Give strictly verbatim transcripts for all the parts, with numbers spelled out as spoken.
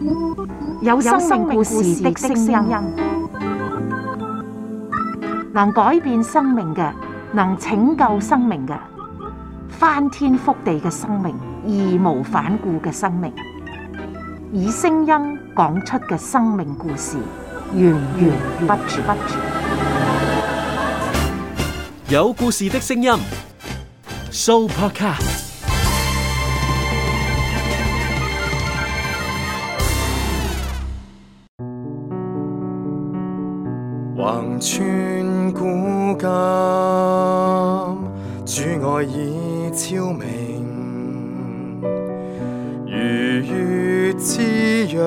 有生命故事的聲音，能改變生命嘅，能拯救生命嘅，翻天覆地嘅生命，義無反顧嘅生命，以聲音講出嘅生命故事，源源不絕。 有故事的聲音 ，Sooo Podcast。 橫穿古今，主愛已超明，如月之約，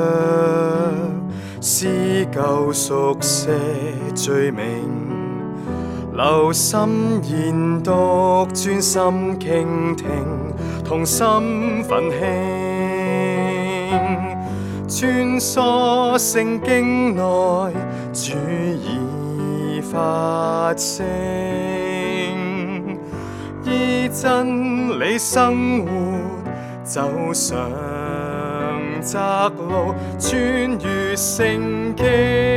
撕舊熟寫罪名，留心研讀，專心傾聽，同心奮興，穿梭聖經內，主已發聲，依真理生活，走上窄路，穿越聖經。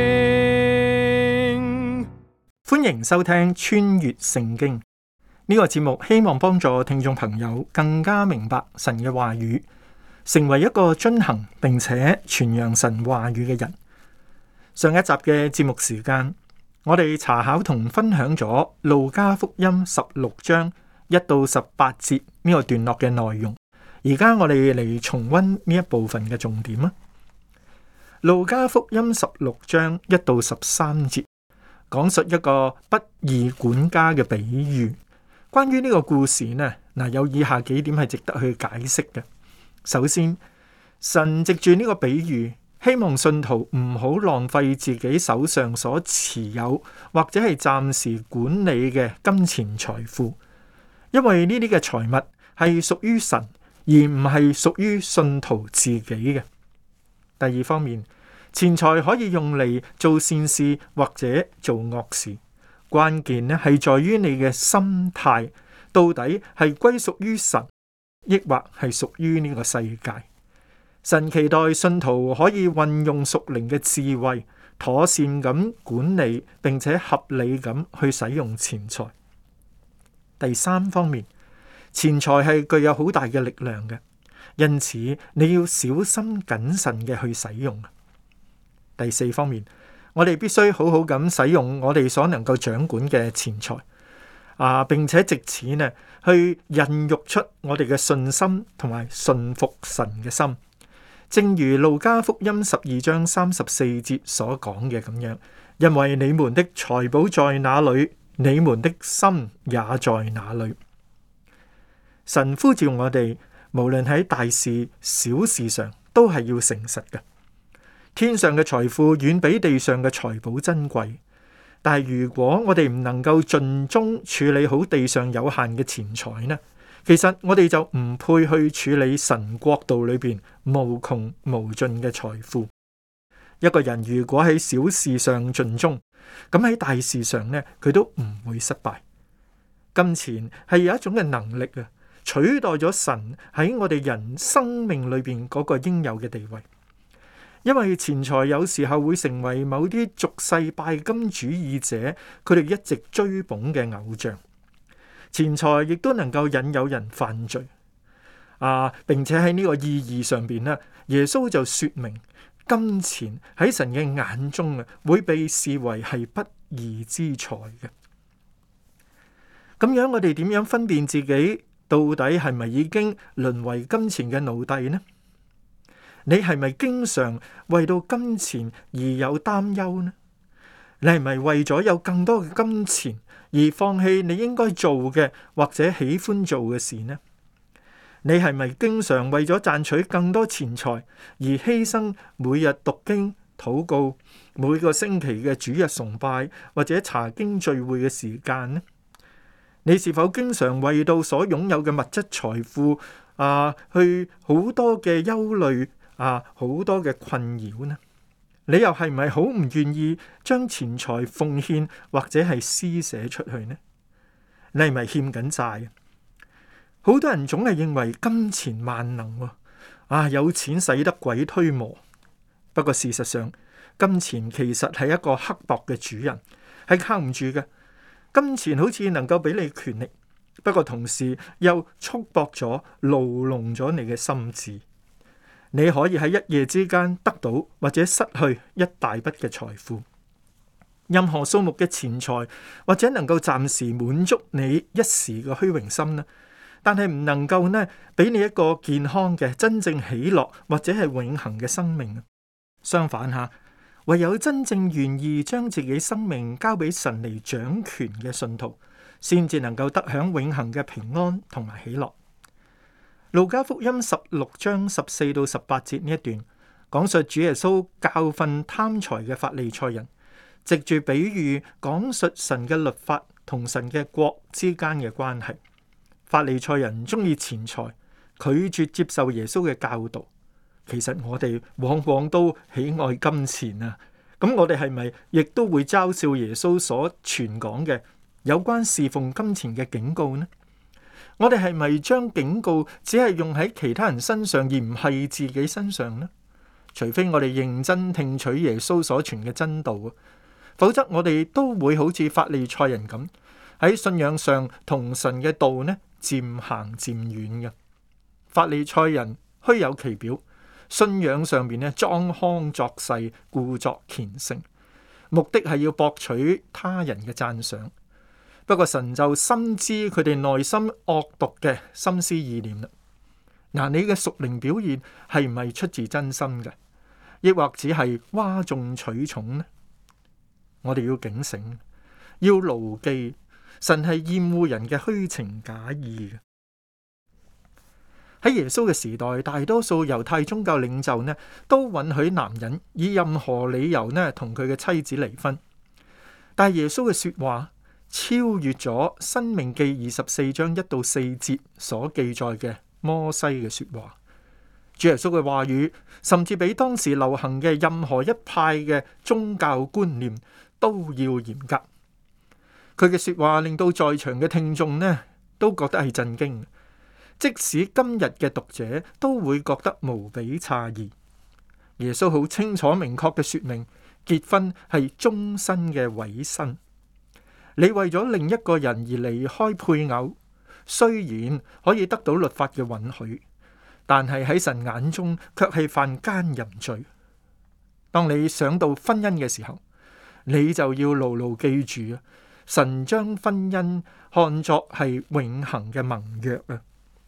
歡迎收聽穿越聖經呢個節目，希望幫助聽眾朋友更加明白神嘅話語，成為一個遵行並且傳揚神話語嘅人。上一集嘅節目時間，我哋查考同分享咗路加福音十六章一到十八節呢個段落嘅內容。而家我哋嚟重溫呢一部分嘅重點啊。路加福音十六章一到十三節講述一個不義管家嘅比喻。關於呢個故事呢，嗱，有以下幾點係值得去解釋嘅。首先，神藉住呢個比喻，希望信徒唔好浪費自己手上所持有或者係暫時管理嘅金錢財富，因為呢啲嘅財物係屬於神，而唔係屬於信徒自己嘅。第二方面，錢財可以用嚟做善事或者做惡事，關鍵呢係在於你嘅心態，到底係歸屬於神，抑或係屬於呢個世界。神期待信徒可以運用屬靈嘅智慧，妥善咁管理，並且合理咁去使用錢財。第三方面，錢財係具有好大嘅力量嘅，因此你要小心謹慎嘅去使用。第四方面，我哋必須好好咁使用我哋所能夠掌管嘅錢財，啊，並且藉此呢去孕育出我哋嘅信心同埋信服神嘅心。正如路加福音十二章三十四節所講嘅咁樣，因為你們的財寶在哪裏，你們的心也在哪裏。神呼召我哋，無論喺大事小事上，都係要誠實嘅。天上嘅財富遠比地上嘅財寶珍貴，但係如果我哋唔能夠盡忠處理好地上有限嘅錢財呢，其實我哋就唔配去處理神國度裏邊無窮無盡嘅財富。一個人如果喺小事上盡忠，咁喺大事上呢，佢都唔會失敗。金錢係有一種嘅能力啊，取代咗神喺我哋人生命裏邊嗰個應有嘅地位。因為錢財有時候會成為某啲俗世拜金主義者佢哋一直追捧嘅偶像。錢財亦都能夠引誘人犯罪啊，並且喺呢個意義上邊咧，耶穌就說明金錢喺神嘅眼中啊，會被視為係不義之財嘅。咁樣我哋點樣分辨自己到底係咪已經淪為金錢嘅奴隸呢？你係咪經常為到金錢而有擔憂呢？你係咪為咗有更多嘅金錢而放棄你應該做嘅或者喜歡做嘅事呢？你係咪經常為咗賺取更多錢財而犧牲每日讀經、禱告、每個星期嘅主日崇拜或者查經聚會嘅時間呢？你是否經常為到所擁有嘅物質財富啊，去好多嘅憂慮啊，好多嘅困擾呢？你又係咪好唔願意將錢財奉獻或者係施捨出去呢？你係咪欠緊債？好多人總係認為金錢萬能喎， 啊，有錢使得鬼推磨。不過事實上，金錢其實係一個刻薄嘅主人，係靠唔住嘅。金錢好似能夠俾你權力，不過同時又束縛咗、牢籠咗你嘅心智。你可以喺一夜之間得到或者失去一大筆嘅財富。任何數目嘅錢財或者能夠暫時滿足你一時嘅虛榮心呢，但係唔能夠呢俾你一個健康嘅真正喜樂或者係永恆嘅生命。相反下，唯有真正願意將自己生命交俾神嚟掌權嘅信徒，先至能夠得享永恆嘅平安同埋喜樂。路加福音十六章十四到十八節呢一段，講述主耶穌教訓貪財嘅法利賽人，藉住比喻講述神嘅律法同神嘅國之間嘅關係。法利賽人中意錢財，拒絕接受耶穌嘅教導。其實我哋往往都喜愛金錢啊！咁我哋係咪亦都會嘲笑耶穌所傳講嘅有關侍奉金錢嘅警告呢？我哋係咪將警告只係用喺其他人身上，而唔係自己身上呢？除非我哋認真聽取耶穌所傳嘅真道啊，否則我哋都會好似法利賽人咁，喺信仰上同神嘅道呢漸行漸遠嘅。法利賽人虛有其表，信仰上面呢裝腔作勢，故作虔誠，目的係要博取他人嘅讚賞。不過神就深知佢哋內心惡毒嘅心思意念啦。嗱，你嘅屬靈表現係唔係出自真心嘅，亦或只係嘩眾取寵呢？我哋要警醒，要牢記，神係厭惡人嘅虛情假意嘅。喺耶穌嘅時代，大多數猶太宗教領袖呢，都允許男人以任何理由呢同佢嘅妻子離婚。但係耶穌嘅說話超越咗《申命記》二十四章一到四節所記載嘅摩西嘅說話。主耶穌嘅話語甚至比當時流行嘅任何一派嘅宗教觀念都要嚴格。佢嘅說話令到在場嘅聽眾呢都覺得係震驚，即使今日嘅讀者都會覺得無比詫異。耶穌好清楚明確嘅說明，結婚係終身嘅委身。你為咗另一個人而離開配偶，雖然可以得到律法嘅允許，但係喺神眼中卻係犯奸淫罪。當你想到婚姻嘅時候，你就要牢牢記住啊！神將婚姻看作係永恆嘅盟約啊！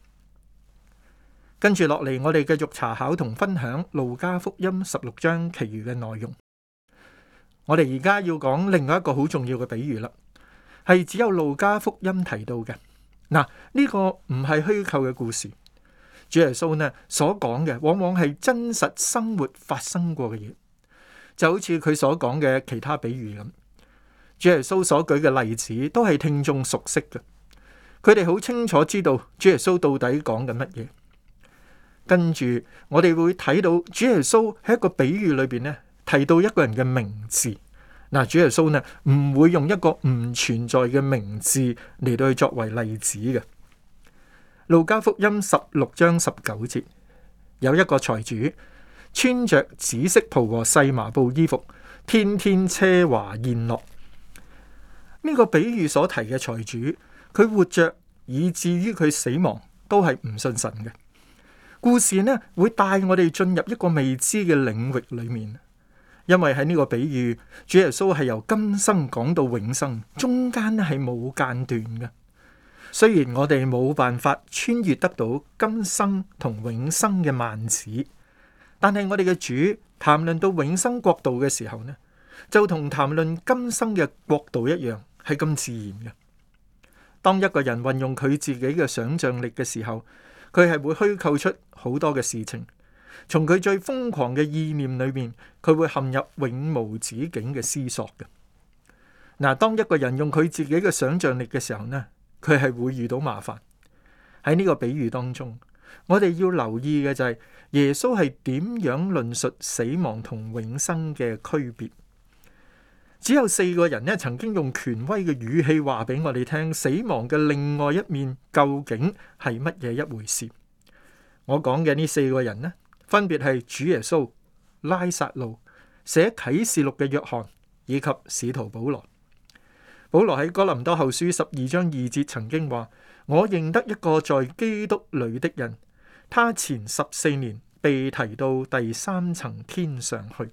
跟住落嚟，我哋繼續查考同分享路加福音十六章其餘嘅內容。我哋而家要講另外一個好重要嘅比喻啦，係只有路加福音提到嘅。嗱，呢個唔係虛構嘅故事，主耶穌呢所講嘅往往係真實生活發生過嘅嘢，就好似佢所講嘅其他比喻咁。主耶穌所舉嘅例子都係聽眾熟悉嘅，佢哋好清楚知道主耶穌到底講緊乜嘢。跟住我哋會睇到主耶穌喺一個比喻裏邊呢提到一個人嘅名字。嗱，主耶穌呢唔會用一個唔存在嘅名字嚟到去作為例子嘅。路加福音十六章十九節，有一個財主穿着紫色袍和細麻布衣服，天天奢華宴樂。呢個比喻所提嘅財主，佢活着以至於佢死亡都係唔信神嘅。故事呢會帶我哋進入一個未知嘅領域裏面，因為喺呢個比喻，主耶穌係由今生講到永生，中間係冇間斷嘅。雖然我哋冇辦法穿越得到今生同永生嘅幔子，但係我哋嘅主談論到永生國度嘅時候呢，就同談論今生嘅國度一樣，係咁自然嘅。當一個人運用佢自己嘅想象力嘅時候，佢係會虛構出好多嘅事情。從佢最瘋狂嘅意念裏面，佢會陷入永無止境嘅思索嘅。嗱，當一個人用佢自己嘅想象力嘅時候呢，佢係會遇到麻煩。喺呢個比喻當中，我哋要留意嘅就係耶穌係點樣論述死亡同永生嘅區別。只有四個人呢曾經用權威嘅語氣話俾我哋聽，死亡嘅另外一面究竟係乜嘢一回事。 我講嘅呢四個人呢，分別係主耶穌、拉撒路、寫啟示錄嘅約翰以及使徒保羅。保羅喺哥林多後書十二章二節曾經話：我認得一個在基督裏的人，他前十四年被提到第三層天上去。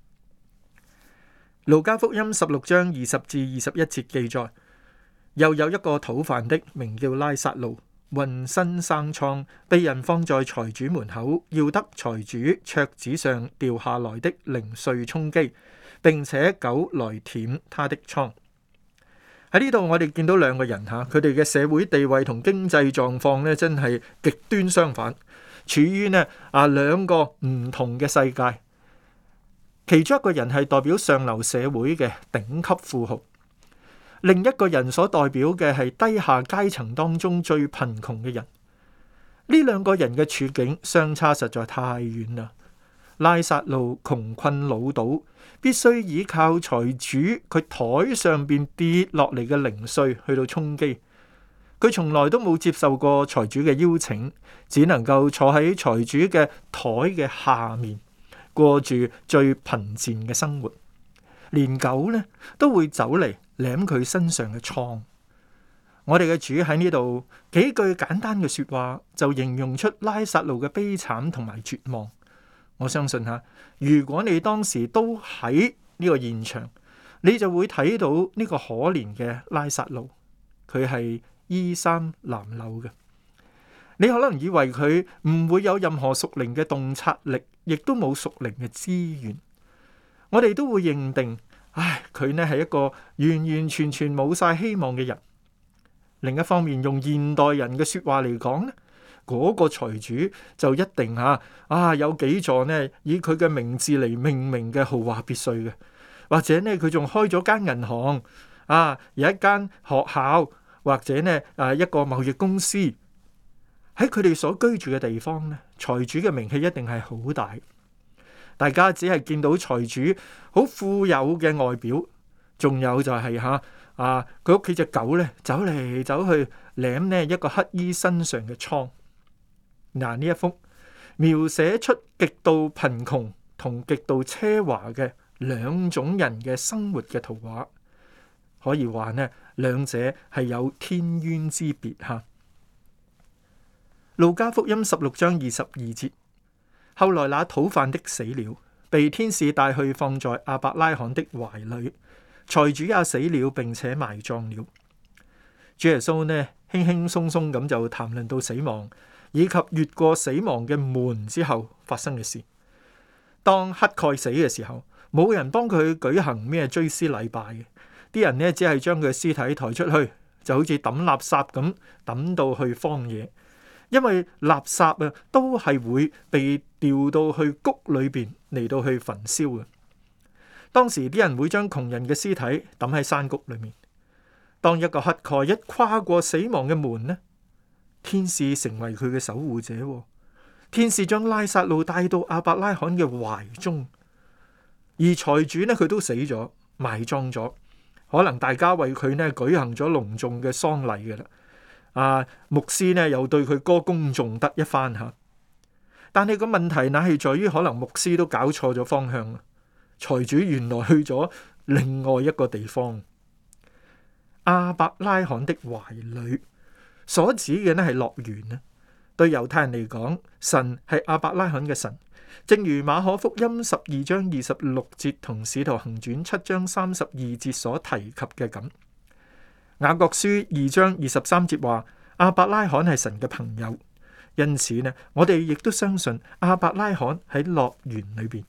路加福音十六章二十至二十一節記載，又有一個討飯的，名叫拉撒路，渾身生瘡，被人放在財主門口，要得財主桌子上掉下來的零碎充飢，並且狗來舔他的瘡。喺呢度我哋見到兩個人吓，佢哋嘅社會地位同經濟狀況咧，真係極端相反，處於呢啊兩個唔同嘅世界。其中一個人係代表上流社會嘅頂級富豪，另一個人所代表嘅係低下階層當中最貧窮嘅人。呢兩個人嘅處境相差實在太遠啦。拉撒路窮困潦倒，必須依靠財主佢台上邊跌落嚟嘅零碎去到充飢。佢從來都冇接受過財主嘅邀請，只能夠坐喺財主嘅台嘅下面，過住最貧賤嘅生活。連狗呢都會走嚟舐佢身上嘅瘡。我哋嘅主喺呢度幾句簡單嘅說話，就形容出拉撒路嘅悲慘同埋絕望。我相信吓，如果你當時都喺呢個現場，你就會睇到呢個可憐嘅拉撒路，佢係衣衫襤褸嘅。你可能以為佢唔會有任何屬靈嘅洞察力，亦都冇屬靈嘅資源。我哋都會認定，唉，佢呢係一個完完全全冇晒希望嘅人。另一方面，用現代人嘅說話嚟講呢，嗰個財主就一定吓啊有幾座呢以佢嘅名字嚟命名嘅豪華別墅嘅，或者呢佢仲開咗間銀行啊，有一間學校，或者呢啊一個貿易公司。喺佢哋所居住嘅地方呢，財主嘅名氣一定係好大。大家只係見到財主好富有嘅外表，仲有就係吓啊佢屋企隻狗呢走嚟走去舐呢一個乞衣身上嘅瘡。嗱，呢一幅描寫出極度貧窮同極度奢華嘅兩種人嘅生活嘅圖畫，可以話呢兩者係有天淵之別吓。路加福音十六章二十二節，後來那討飯的死了，被天使帶去放在亞伯拉罕的懷裏，財主也死了，並且埋葬了。主耶穌呢輕輕鬆鬆咁就談論到死亡，以及越過死亡嘅門之後發生嘅事。當乞丐死嘅時候，冇人幫佢舉行咩追思禮拜嘅，啲人呢只係將佢嘅屍體抬出去，就好似抌垃圾咁抌到去荒野。因為垃圾啊都係會被掉到去谷裏邊嚟到去焚燒嘅。當時啲人會將窮人嘅屍體抌喺山谷裏面。當一個乞丐一跨過死亡嘅門呢，天使成為佢嘅守護者。天使將拉撒路帶到亞伯拉罕嘅懷中，而財主呢佢都死咗，埋葬咗。可能大家為佢呢舉行咗隆重嘅喪禮嘅啦。啊，牧師呢又對佢歌功頌德一番吓，但係個問題乃係在於，可能牧師都搞錯咗方向。財主原來去咗另外一個地方。亞伯拉罕的懷裏所指嘅呢係樂園啊。對猶太人嚟講，神係亞伯拉罕嘅神，正如馬可福音十二章二十六節同使徒行傳七章三十二節所提及嘅咁。雅各書二章二十三節話亞伯拉罕係神嘅朋友，因此呢，我哋亦都相信亞伯拉罕喺樂園裏邊。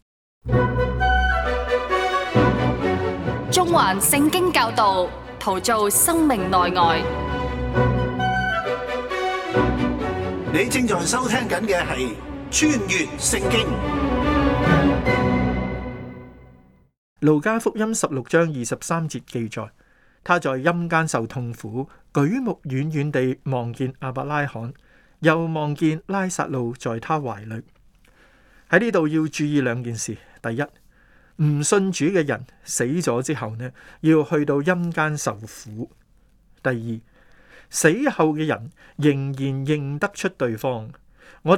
中環聖經教導，陶造生命內外。 你正在收聽緊嘅係穿越聖經。 路加福音十六章二十三節記載。他在陰間受痛苦，舉目遠遠地望見亞伯拉罕，又望見拉撒路在他懷裏。喺呢度要注意兩件事：第一，唔信主嘅人死咗之後呢，要去到陰間受苦；第二，死後嘅人仍然認得出對方。我哋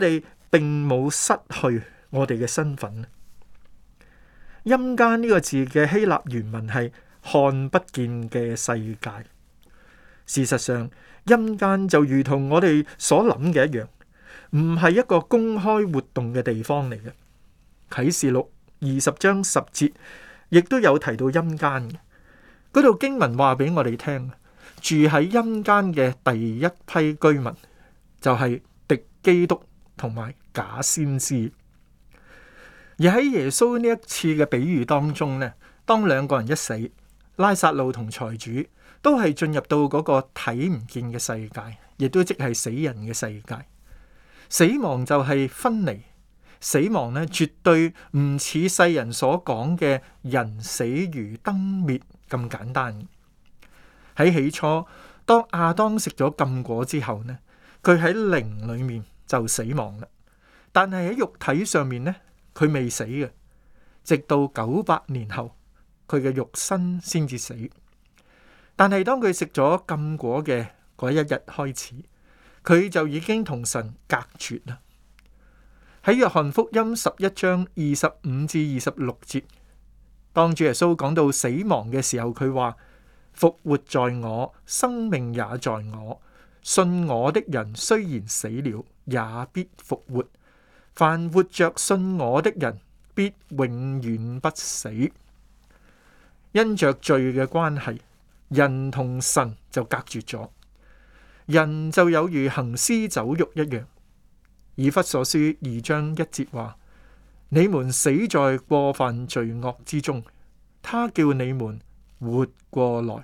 並冇失去我哋嘅身份。陰間呢個字嘅希臘原文係看不見嘅世界。事實上，陰間就如同我哋所諗嘅一樣，唔係一個公開活動嘅地方嚟嘅。啟示錄二十章十節亦都有提到陰間嘅，嗰度經文話俾我哋聽，住喺陰間嘅第一批居民就係敵基督同埋假先知。而喺耶穌呢一次嘅比喻當中呢，當兩個人一死，拉撒路同財主都係進入到嗰個睇唔見嘅世界，亦都即係死人嘅世界。死亡就係分離，死亡呢絕對唔似世人所講嘅人死如燈滅咁簡單。喺起初，當亞當食咗禁果之後呢，佢喺靈裏面就死亡啦，但係喺肉體上面呢，佢未死嘅，直到九百年後，佢嘅肉身先至死。但係當佢食咗禁果嘅嗰一日開始，佢就已經同神隔絕啦。喺約翰福音十一章二十五至二十六節，當主耶穌講到死亡嘅時候，佢話：復活在我，生命也在我。信我的人雖然死了，也必復活。凡活着信我的人，必永遠不死。因着罪嘅關係，人同神就隔絕咗，人就有如行屍走肉一樣。以弗所書二章一節話：你們死在過犯罪惡之中，他叫你們活過來。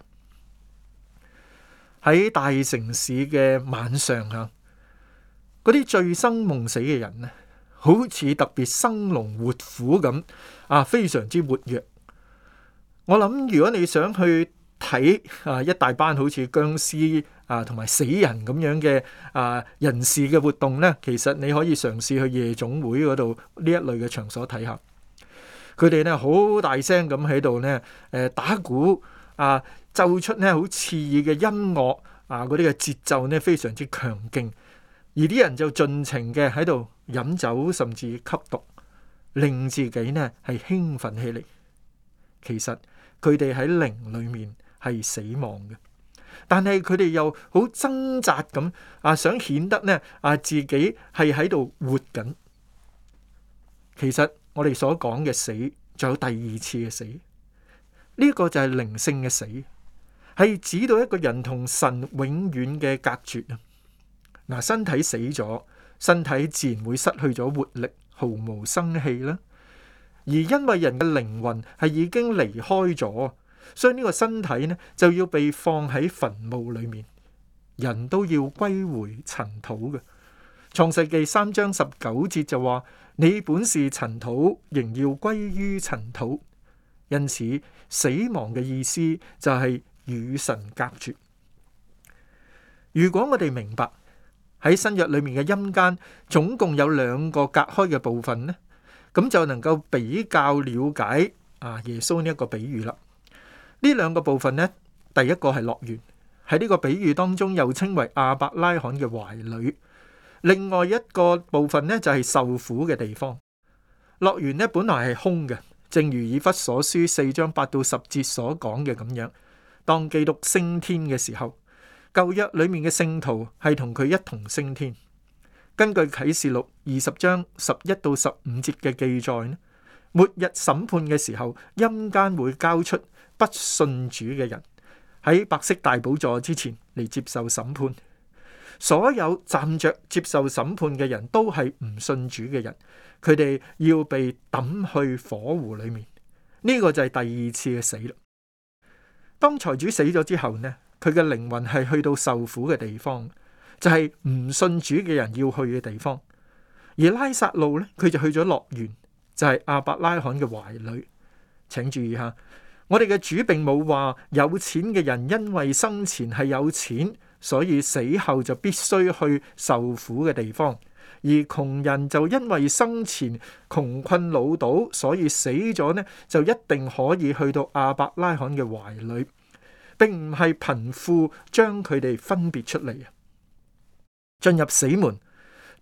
喺大城市嘅晚上啊，嗰啲醉生夢死嘅人呢，好似特別生龍活虎咁啊，非常之活躍。我諗如果你想去睇啊一大班好似僵屍啊同埋死人咁樣嘅啊人士嘅活動呢，其實你可以嘗試去夜總會嗰度呢一類嘅場所睇下。佢哋呢好大聲咁喺度呢誒打鼓啊，奏出呢好刺耳嘅音樂啊，嗰啲嘅節奏呢非常之強勁，而啲人就盡情嘅喺度飲酒，甚至吸毒，令自己呢係興奮起嚟。其實佢哋喺靈裏面係死亡嘅，但係佢哋又好掙扎咁啊，想顯得呢啊自己係喺度活緊。其實我哋所講嘅死，仲有第二次嘅死，呢、這個就係靈性嘅死，係指到一個人同神永遠嘅隔絕啊。嗱，身體死咗，身體自然會失去咗活力，毫無生氣啦。而因為人嘅靈魂係已經離開咗，所以呢個身體呢就要被放喺墳墓裏面，人都要歸回塵土嘅。創世記三章十九節就話：你本是塵土，仍要歸於塵土。因此，死亡嘅意思就係與神隔絕。如果我哋明白喺新約裏面嘅陰間總共有兩個隔開嘅部分呢，咁就能夠比較了解啊耶穌呢一個比喻啦。呢兩個部分呢，第一個係樂園，喺呢個比喻當中又稱為亞伯拉罕嘅懷裏。另外一個部分呢，就係受苦嘅地方。樂園呢本來係空嘅，正如以弗所書四章八到十節所講嘅咁樣。當基督升天嘅時候，舊約裏面嘅聖徒係同佢一同升天。根據啟示錄二十章十一到十五節嘅記載呢，末日審判嘅時候，陰間會交出不信主嘅人喺白色大寶座之前嚟接受審判。所有站着接受審判嘅人都係唔信主嘅人，佢哋要被抌去火湖裏面。呢個就係第二次嘅死啦。當財主死咗之後呢，佢嘅靈魂係去到受苦嘅地方，就係唔信主嘅人要去嘅地方。而拉撒路呢，佢就去咗樂園，就係亞伯拉罕嘅懷裏。請注意下，我哋嘅主並冇話有錢嘅人因為生前係有錢，所以死後就必須去受苦嘅地方，而窮人就因為生前窮困潦倒，所以死咗呢就一定可以去到亞伯拉罕嘅懷裏，並唔係貧富將佢哋分別出嚟啊。進入死門，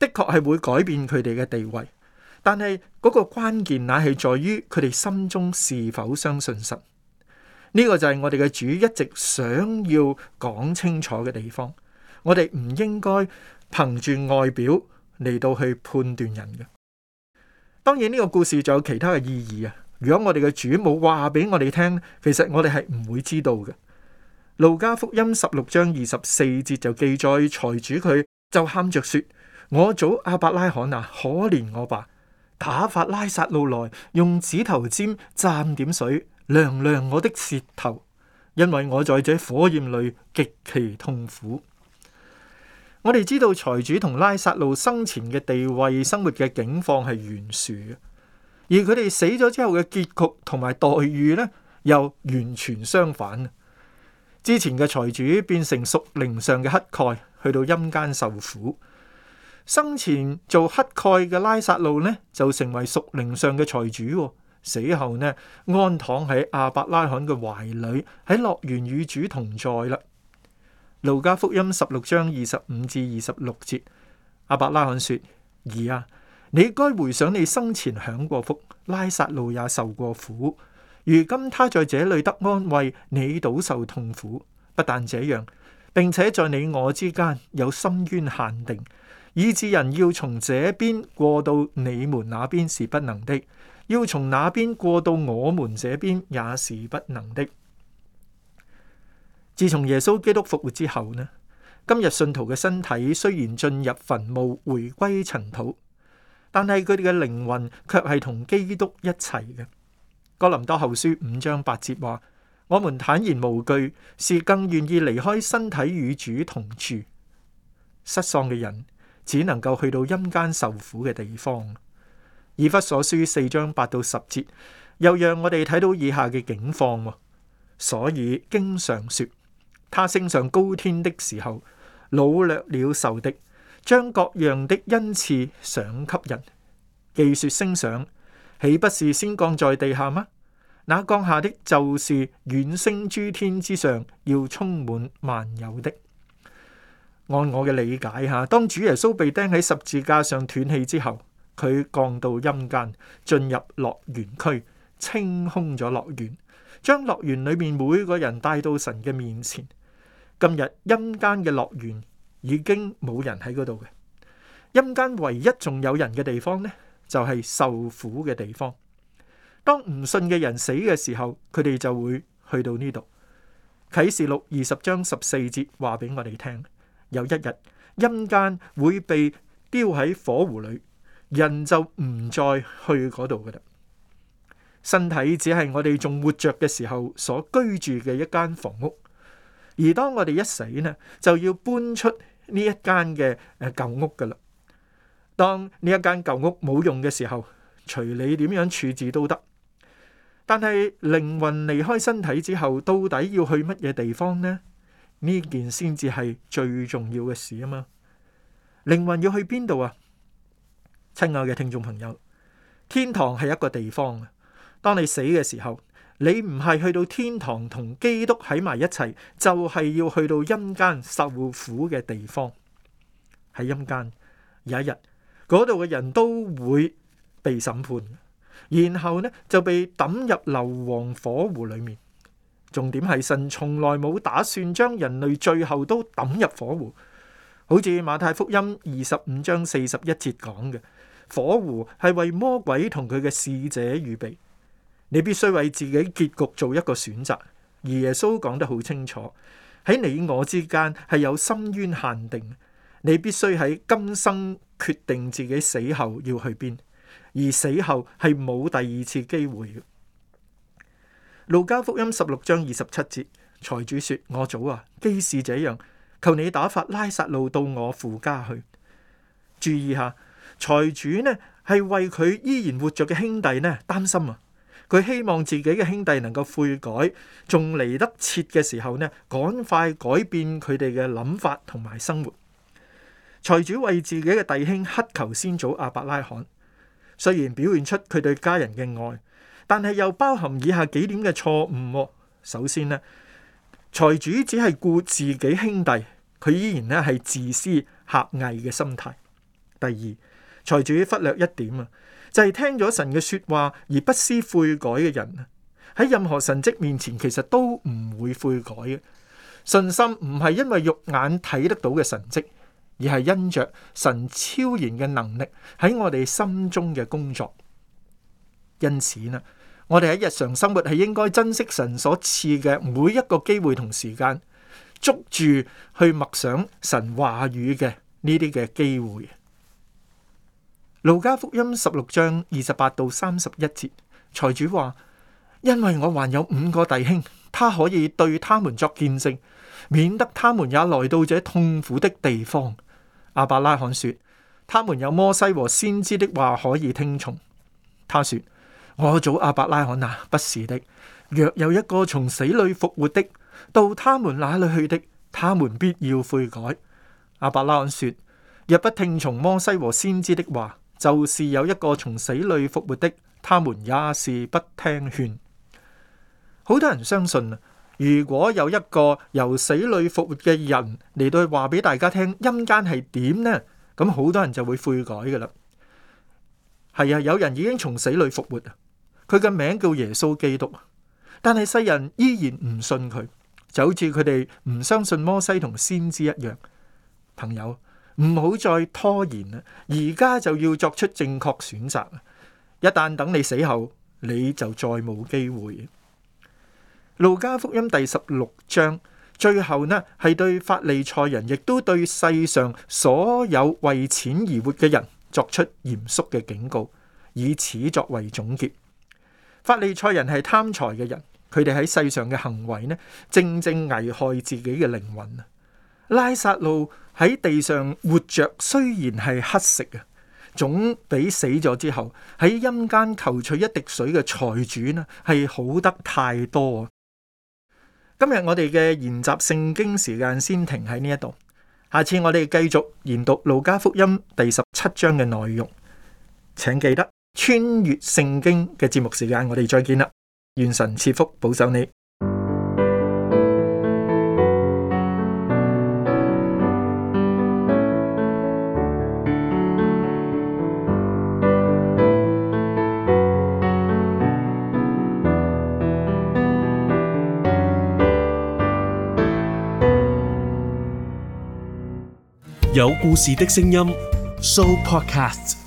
的確係會改變佢哋嘅地位，但係嗰個關鍵乃係在於佢哋心中是否相信神。呢個就係我哋嘅主一直想要講清楚嘅地方。我哋唔應該憑住外表嚟到去判斷人嘅。當然呢個故事仲有其他嘅意義啊！如果我哋嘅主冇話俾我哋聽，其實我哋係唔會知道嘅。路加福音十六章二十四節就記載，財主佢就喊着說：我祖亞伯拉罕啊，可憐我吧！打發拉撒路來，用指頭尖蘸點水，涼涼我的舌頭，因為我在這火焰裏極其痛苦。我哋知道財主同拉撒路生前嘅地位、生活嘅境況係懸殊嘅，而佢哋死咗之後嘅結局同埋待遇呢，又完全相反。之前嘅財主變成屬靈上嘅乞丐，去到陰間受苦；生前做乞丐嘅拉撒路呢，就成為屬靈上嘅財主，死後呢，安躺喺亞伯拉罕嘅懷裏，喺樂園與主同在啦。路加福音十六章二十五至二十六節，亞伯拉罕說：兒啊，你該回想你生前享過福，拉撒路也受過苦，如今他在這裏得安慰，你倒受痛苦。不但這樣，並且在你我之間有深淵限定，以致人要從這邊過到你們那邊是不能的，要從那邊過到我們這邊也是不能的。自從耶穌基督復活之後呢，今日信徒嘅身體雖然進入墳墓回歸塵土，但係佢哋嘅靈魂卻係同基督一齊嘅。哥林多後書五章八節話：我們坦然無懼，是更願意離開身體與主同住。失喪嘅人只能夠去到陰間受苦嘅地方。以弗所書四章八到十節又讓我哋睇到以下嘅境況。所以經常說，他升上高天的時候，擄掠了仇敵，將各樣的恩賜賞給人。既說升上，豈不是先降在地下嗎？那降下的就是遠升諸天之上，要充滿萬有的。按我嘅理解下，當主耶穌被釘喺十字架上斷氣之後，佢降到陰間，進入樂園區，清空咗樂園，將樂園裏面每個人帶到神嘅面前。今日陰間嘅樂園已經冇人喺嗰度嘅，陰間唯一仲有人嘅地方呢，就係受苦嘅地方。當唔信嘅人死嘅時候，佢哋就會去到呢度。啟示錄二十章十四節話俾我哋聽，有一日陰間會被丟喺火湖裏，人就唔再去嗰度噶啦。身體只係我哋仲活着嘅時候所居住嘅一間房屋。而當我哋一死呢，就要搬出呢一間嘅誒舊屋噶啦。當呢一間舊屋冇用嘅時候，隨你點樣處置都得。但係靈魂離開身體之後，到底要去乜嘢地方呢？呢件先至係最重要嘅事啊嘛。靈魂要去邊度啊？親愛嘅聽眾朋友，天堂係一個地方啊。當你死嘅時候，你唔係去到天堂同基督喺埋一齊，就係要去到陰間受苦嘅地方。喺陰間有一日，嗰度嘅人都會被審判，然後呢就被抌入硫磺火湖裏面。重點係神從來冇打算將人類最後都抌入火湖，好似馬太福音二十五章四十一節講嘅，火湖係為魔鬼同佢嘅使者預備。你必須為自己結局做一個選擇，而耶穌講得好清楚，喺你我之間係有深淵限定，你必須喺今生決定自己死後要去邊，而死後係冇第二次機會嘅。路加福音十六章二十七節，財主說：我祖啊，既是這樣，求你打發拉撒路到我父家去。注意下，財主呢係為佢依然活着嘅兄弟呢擔心啊。佢希望自己嘅兄弟能夠悔改，仲嚟得切嘅時候呢，趕快改變佢哋嘅諗法同埋生活。財主為自己嘅弟兄乞求先祖亞伯拉罕，雖然表現出佢對家人嘅愛，但係又包含以下幾點嘅錯誤。首先呢，財主只係顧自己兄弟，佢依然咧係自私狹隘嘅心態。 第二，財主忽略一點啊，就係聽咗神嘅說話而不思悔改嘅人啊，喺任何神蹟面前其實都唔會悔改嘅。信心唔係因為肉眼睇得到嘅神蹟，而係因着神超然嘅能力喺我哋心中嘅工作。因此呢，我哋喺日常生活係應該珍惜神所賜嘅每一個機會同時間，捉住去默想神話語嘅呢啲嘅機會。路加福音十六章二十八到三十一節，財主話：因為我還有五個弟兄，他可以對他們作見證，免得他們也來到這痛苦的地方。亞伯拉罕說：他們有摩西和先知的話可以聽從。他說：我祖亞伯拉罕啊，不是的，若有一個從死裏復活的，到他們那裏去的，他們必要悔改。亞伯拉罕說：若不聽從摩西和先知的話，就是有一個從死裏復活的，他們也是不聽勸。好多人相信啊，如果有一個由死裏復活嘅人嚟到話俾大家聽陰間係點呢，咁好多人就會悔改噶啦。係啊，有人已經從死裏復活啊，佢嘅名叫耶穌基督，但係世人依然唔信佢，就好似佢哋唔相信摩西同先知一樣。朋友，唔好再拖延啦，而家就要作出正確選擇。一旦等你死後，你就再冇機會。路加福音第十六章最後呢，係對法利賽人，亦都對世上所有為錢而活嘅人作出嚴肅嘅警告，以此作為總結。法利賽人係貪財嘅人，佢哋喺世上嘅行為呢，正正危害自己嘅靈魂啊！拉撒路喺地上活着，雖然係乞食啊，總比死咗之後喺陰間求取一滴水嘅財主呢，係好得太多啊！今日我哋嘅研習聖經時間先停喺呢一度，下次我哋繼續研讀路加福音第十七章嘅內容。請記得穿越聖經嘅節目時間，我哋再見啦！願神賜福保守你。 有故事的聲音 Show Podcast。